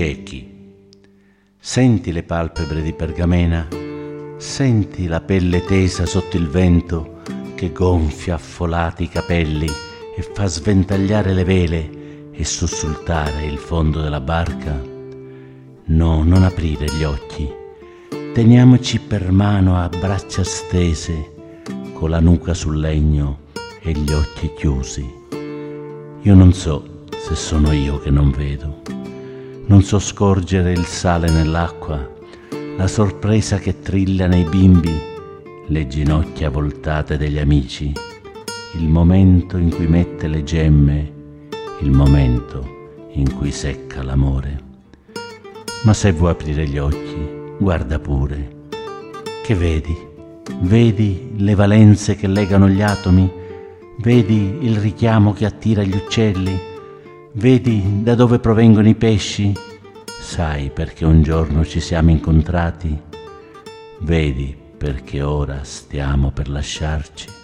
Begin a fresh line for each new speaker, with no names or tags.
ciechi. Senti le palpebre di pergamena, senti la pelle tesa sotto il vento che gonfia affolati i capelli e fa sventagliare le vele e sussultare il fondo della barca. No, non aprire gli occhi, teniamoci per mano a braccia stese, con la nuca sul legno e gli occhi chiusi. Io non so se sono io che non vedo, non so scorgere il sale nell'acqua, la sorpresa che trilla nei bimbi, le ginocchia voltate degli amici, il momento in cui mette le gemme, il momento in cui secca l'amore. Ma se vuoi aprire gli occhi, guarda pure. Che vedi? Vedi le valenze che legano gli atomi? Vedi il richiamo che attira gli uccelli? Vedi da dove provengono i pesci? Sai perché un giorno ci siamo incontrati? Vedi perché ora stiamo per lasciarci?